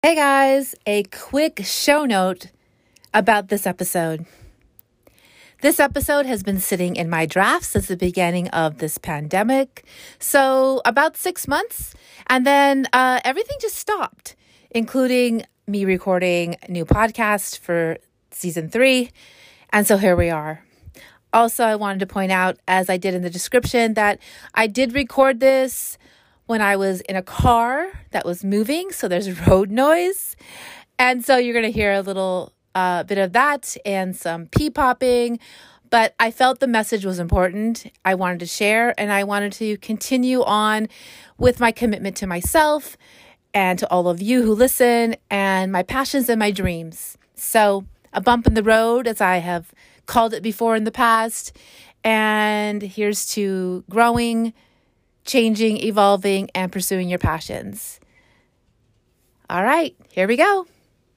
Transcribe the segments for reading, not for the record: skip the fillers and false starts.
Hey guys, a quick show note about this episode. This episode has been sitting in my drafts since the beginning of this pandemic. So about 6 months. And then everything just stopped, including me recording a new podcast for season 3. And so here we are. Also, I wanted to point out, as I did in the description, that I did record this when I was in a car that was moving, so there's road noise. And so you're going to hear a little bit of that and some pee popping. But I felt the message was important. I wanted to share, and I wanted to continue on with my commitment to myself and to all of you who listen, and my passions and my dreams. So a bump in the road, as I have called it before in the past. And here's to growing, changing, evolving, and pursuing your passions. All right, here we go.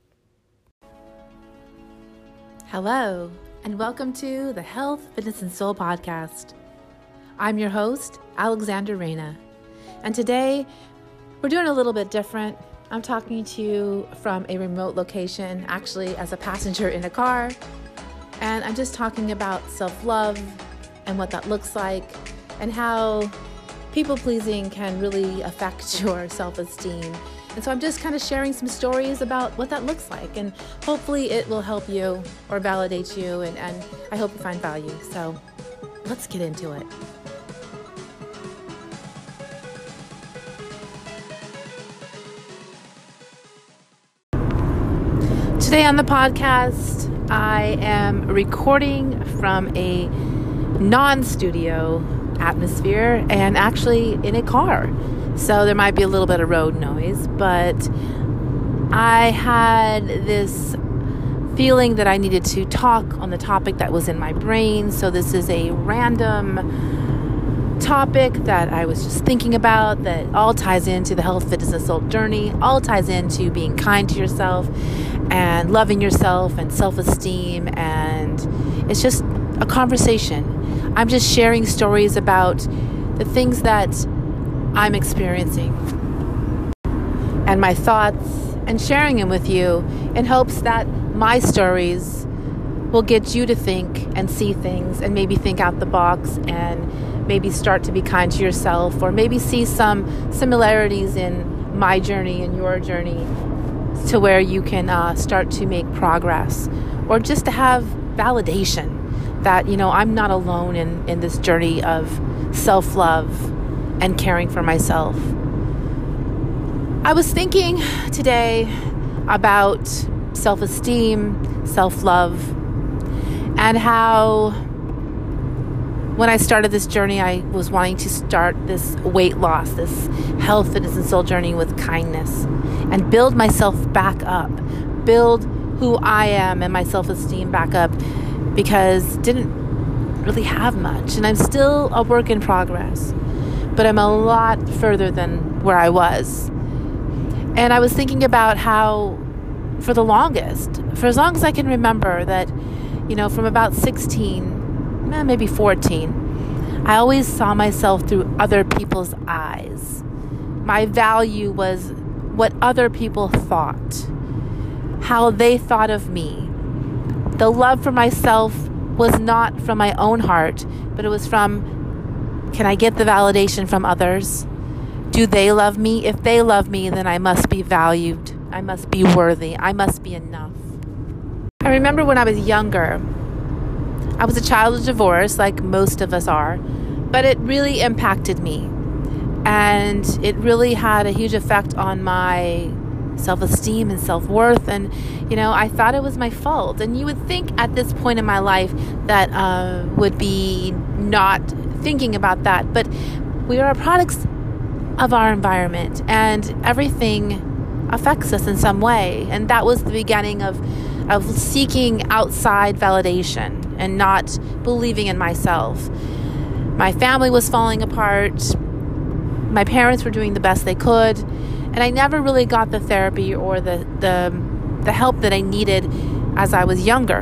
Hello, and welcome to the Health, Fitness, and Soul podcast. I'm your host, Alexandra Reyna, and today we're doing a little bit different. I'm talking to you from a remote location, actually as a passenger in a car, and I'm just talking about self-love and what that looks like and how people-pleasing can really affect your self-esteem. And so I'm just kind of sharing some stories about what that looks like, and hopefully it will help you or validate you, and I hope you find value. So let's get into it. Today on the podcast, I am recording from a non-studio atmosphere and actually in a car. So there might be a little bit of road noise, but I had this feeling that I needed to talk on the topic that was in my brain. So this is a random topic that I was just thinking about that all ties into the health, fitness, and soul journey, all ties into being kind to yourself and loving yourself and self-esteem. And it's just a conversation. I'm just sharing stories about the things that I'm experiencing and my thoughts, and sharing them with you in hopes that my stories will get you to think and see things and maybe think out the box and maybe start to be kind to yourself, or maybe see some similarities in my journey and your journey to where you can start to make progress, or just to have validation that, I'm not alone in this journey of self-love and caring for myself. I was thinking today about self-esteem, self-love, and how when I started this journey, I was wanting to start this weight loss, this health, fitness, and soul journey with kindness, and build myself back up, build who I am and my self-esteem back up, because didn't really have much, and I'm still a work in progress, but I'm a lot further than where I was. And I was thinking about how for as long as I can remember, that from about 16, maybe 14, I always saw myself through other people's eyes. My value was what other people thought, how they thought of me. The love for myself was not from my own heart, but it was from, can I get the validation from others? Do they love me? If they love me, then I must be valued. I must be worthy. I must be enough. I remember when I was younger, I was a child of divorce, like most of us are, but it really impacted me. And it really had a huge effect on my self-esteem and self-worth, and I thought it was my fault. And you would think at this point in my life that would be not thinking about that, but we are products of our environment, and everything affects us in some way. And that was the beginning of seeking outside validation and not believing in myself. My family was falling apart. My parents were doing the best they could, and I never really got the therapy or the help that I needed as I was younger.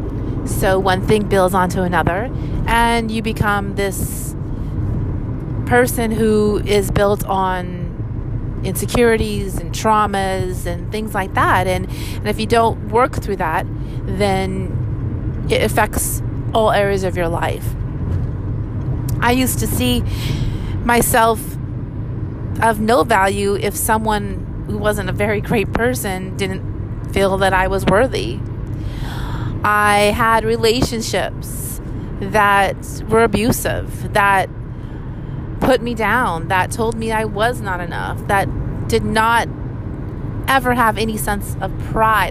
So one thing builds onto another, and you become this person who is built on insecurities and traumas and things like that. And if you don't work through that, then it affects all areas of your life. I used to see myself of no value if someone who wasn't a very great person didn't feel that I was worthy. I had relationships that were abusive, that put me down, that told me I was not enough, that did not ever have any sense of pride.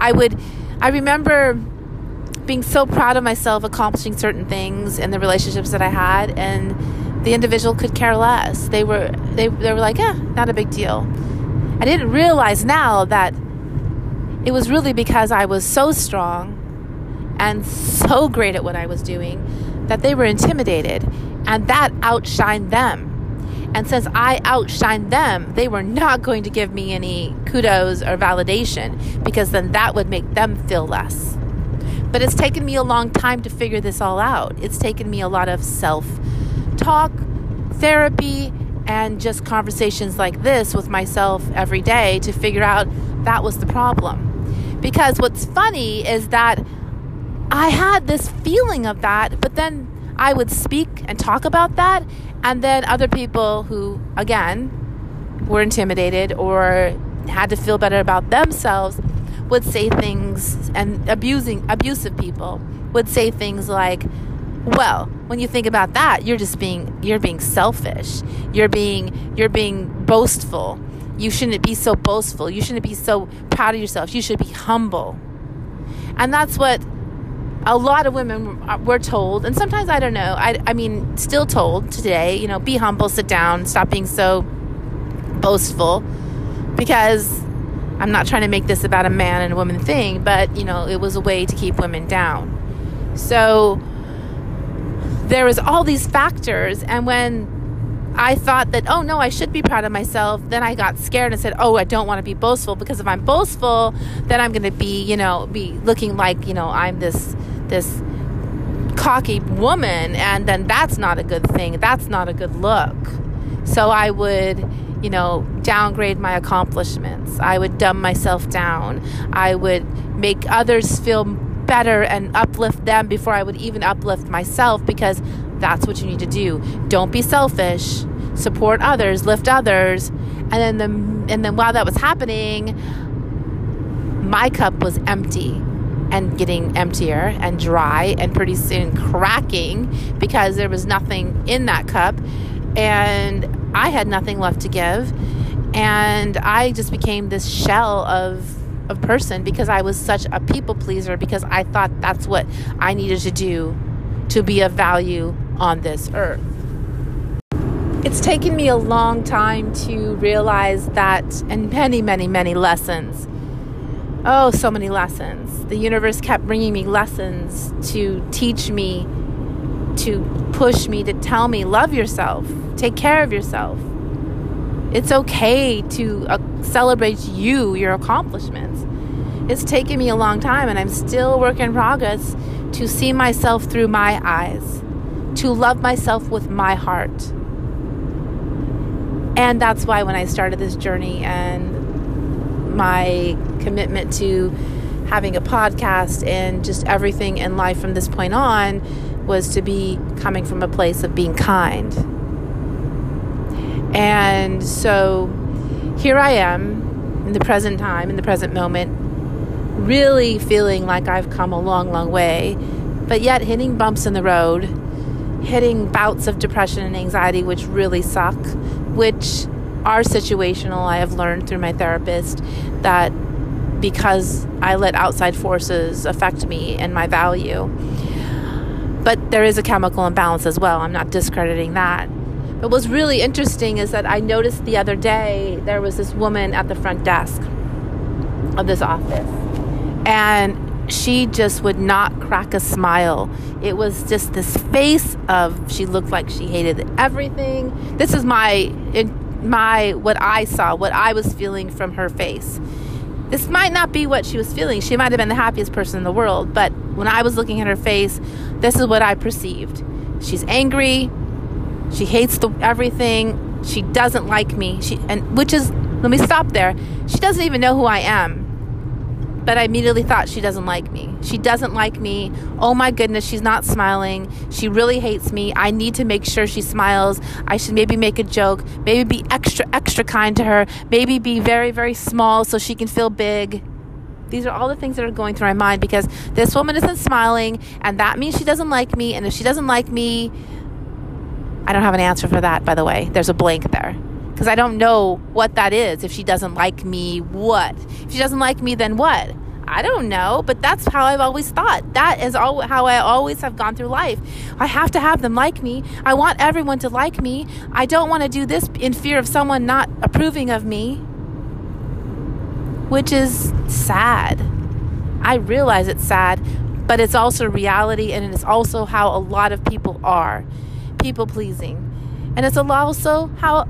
I remember being so proud of myself accomplishing certain things in the relationships that I had, and the individual could care less. They were like, not a big deal. I didn't realize now that it was really because I was so strong and so great at what I was doing that they were intimidated, and that outshined them. And since I outshined them, they were not going to give me any kudos or validation, because then that would make them feel less. But it's taken me a long time to figure this all out. It's taken me a lot of self-talk, therapy, and just conversations like this with myself every day to figure out that was the problem. Because what's funny is that I had this feeling of that, but then I would speak and talk about that, and then other people who, again, were intimidated or had to feel better about themselves would say things, and abusive people would say things like, well, when you think about that, you're being selfish. You're being boastful. You shouldn't be so boastful. You shouldn't be so proud of yourself. You should be humble. And that's what a lot of women were told, and sometimes I don't know. I mean, still told today, be humble, sit down, stop being so boastful, because I'm not trying to make this about a man and a woman thing, but, it was a way to keep women down. So there was all these factors, and when I thought that, oh no, I should be proud of myself, then I got scared and said, oh, I don't want to be boastful, because if I'm boastful, then I'm going to be looking like, I'm this cocky woman, and then that's not a good thing. That's not a good look. So I would, downgrade my accomplishments. I would dumb myself down. I would make others feel better and uplift them before I would even uplift myself, because that's what you need to do. Don't be selfish. Support others, lift others. And then while that was happening, my cup was empty and getting emptier and dry and pretty soon cracking, because there was nothing in that cup and I had nothing left to give. And I just became this shell of person, because I was such a people pleaser, because I thought that's what I needed to do to be of value on this earth. It's taken me a long time to realize that, and many, many, many lessons. Oh, so many lessons. The universe kept bringing me lessons to teach me, to push me, to tell me, love yourself, take care of yourself. It's okay to celebrate your accomplishments. It's taken me a long time, and I'm still a work in progress to see myself through my eyes, to love myself with my heart. And that's why when I started this journey and my commitment to having a podcast and just everything in life from this point on was to be coming from a place of being kind. And so here I am in the present time, in the present moment, really feeling like I've come a long, long way, but yet hitting bumps in the road, hitting bouts of depression and anxiety, which really suck, which are situational. I have learned through my therapist that because I let outside forces affect me and my value. But there is a chemical imbalance as well. I'm not discrediting that. But what's really interesting is that I noticed the other day there was this woman at the front desk of this office, and she just would not crack a smile. It was just this face of, she looked like she hated everything. This is what I saw, what I was feeling from her face. This might not be what she was feeling. She might have been the happiest person in the world, but when I was looking at her face, this is what I perceived. She's angry. She hates everything. She doesn't like me. Let me stop there. She doesn't even know who I am. But I immediately thought she doesn't like me. She doesn't like me. Oh my goodness, she's not smiling. She really hates me. I need to make sure she smiles. I should maybe make a joke. Maybe be extra kind to her. Maybe be very, very small so she can feel big. These are all the things that are going through my mind because this woman isn't smiling, and that means she doesn't like me. And if she doesn't like me, I don't have an answer for that, by the way. There's a blank there. Because I don't know what that is. If she doesn't like me, what? If she doesn't like me, then what? I don't know, but that's how I've always thought. That is how I always have gone through life. I have to have them like me. I want everyone to like me. I don't want to do this in fear of someone not approving of me, which is sad. I realize it's sad, but it's also reality, and it's also how a lot of people are. People pleasing. And it's also how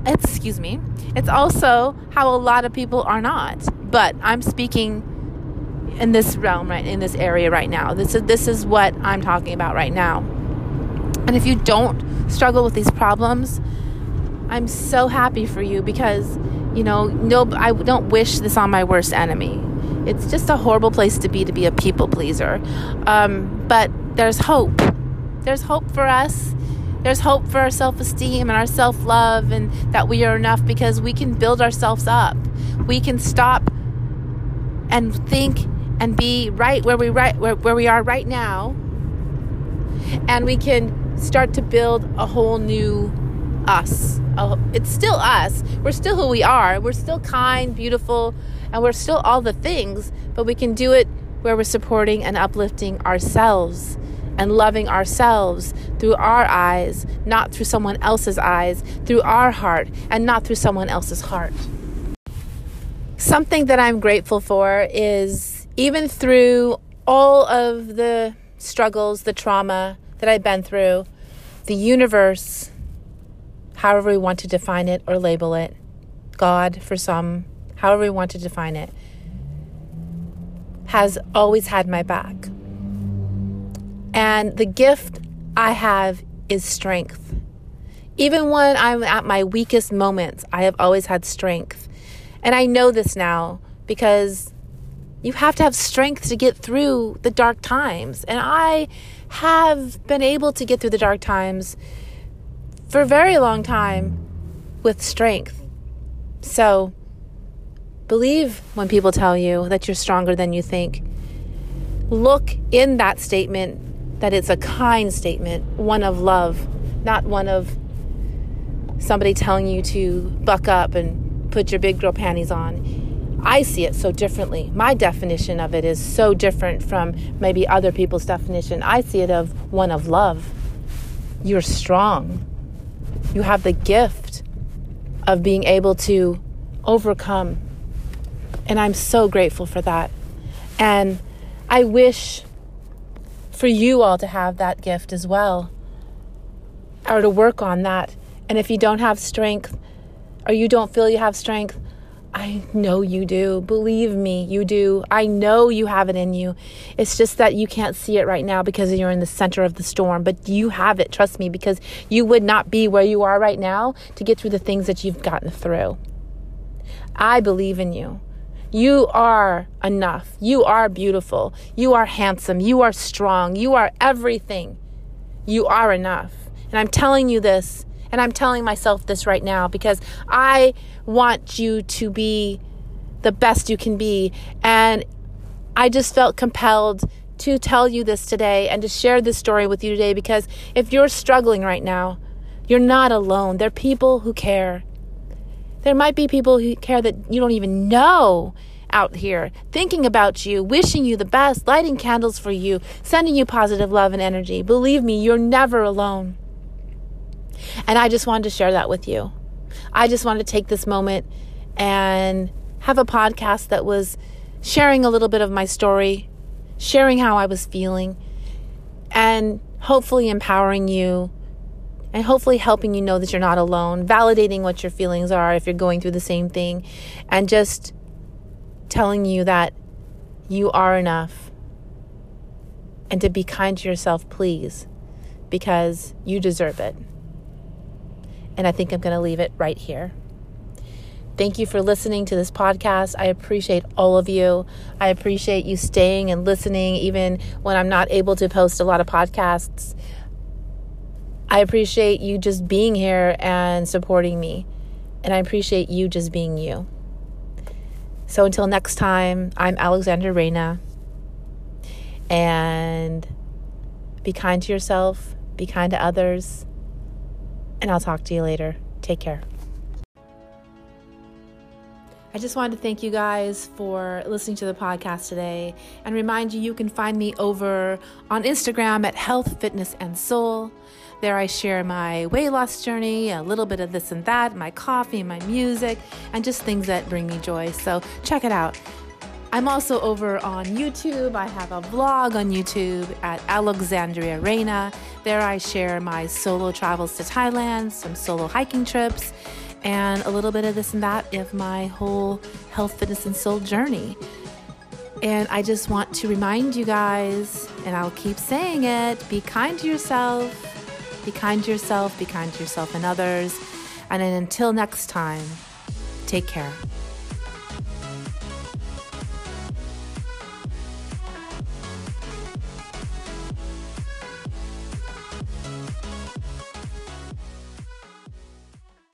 a lot of people are not. But I'm speaking in this realm, right, in this area right now. This is what I'm talking about right now. And if you don't struggle with these problems, I'm so happy for you because, I don't wish this on my worst enemy. It's just a horrible place to be a people pleaser. But there's hope. There's hope for us. There's hope for our self-esteem and our self-love, and that we are enough because we can build ourselves up. We can stop and think and be right where we are right now, and we can start to build a whole new us. It's still us. We're still who we are. We're still kind, beautiful, and we're still all the things, but we can do it where we're supporting and uplifting ourselves and loving ourselves through our eyes, not through someone else's eyes, through our heart, and not through someone else's heart. Something that I'm grateful for is even through all of the struggles, the trauma that I've been through, the universe, however we want to define it or label it, God for some, however we want to define it, has always had my back. And the gift I have is strength. Even when I'm at my weakest moments, I have always had strength. And I know this now because you have to have strength to get through the dark times. And I have been able to get through the dark times for a very long time with strength. So believe when people tell you that you're stronger than you think. Look in that statement that it's a kind statement, one of love, not one of somebody telling you to buck up and put your big girl panties on. I see it so differently. My definition of it is so different from maybe other people's definition. I see it of one of love. You're strong. You have the gift of being able to overcome. And I'm so grateful for that. And I wish for you all to have that gift as well, or to work on that. And if you don't have strength, or you don't feel you have strength, I know you do. Believe me, you do. I know you have it in you. It's just that you can't see it right now because you're in the center of the storm, but you have it, trust me, because you would not be where you are right now to get through the things that you've gotten through. I believe in you. You are enough. You are beautiful. You are handsome. You are strong. You are everything. You are enough. And I'm telling you this, and I'm telling myself this right now because I want you to be the best you can be. And I just felt compelled to tell you this today and to share this story with you today because if you're struggling right now, you're not alone. There are people who care. There might be people who care that you don't even know out here, thinking about you, wishing you the best, lighting candles for you, sending you positive love and energy. Believe me, you're never alone. And I just wanted to share that with you. I just wanted to take this moment and have a podcast that was sharing a little bit of my story, sharing how I was feeling, and hopefully empowering you and hopefully helping you know that you're not alone, validating what your feelings are if you're going through the same thing, and just telling you that you are enough. And to be kind to yourself, please, because you deserve it. And I think I'm going to leave it right here. Thank you for listening to this podcast. I appreciate all of you. I appreciate you staying and listening, even when I'm not able to post a lot of podcasts. I appreciate you just being here and supporting me. And I appreciate you just being you. So until next time, I'm Alexandra Reyna. And be kind to yourself, be kind to others, and I'll talk to you later. Take care. I just wanted to thank you guys for listening to the podcast today and remind you can find me over on Instagram at Health, Fitness, and Soul. There I share my weight loss journey, a little bit of this and that, my coffee, my music, and just things that bring me joy. So check it out. I'm also over on YouTube. I have a vlog on YouTube at Alexandria Reyna. There I share my solo travels to Thailand, some solo hiking trips, and a little bit of this and that of my whole health, fitness, and soul journey. And I just want to remind you guys, and I'll keep saying it, be kind to yourself, be kind to yourself, be kind to yourself and others. And then until next time, take care.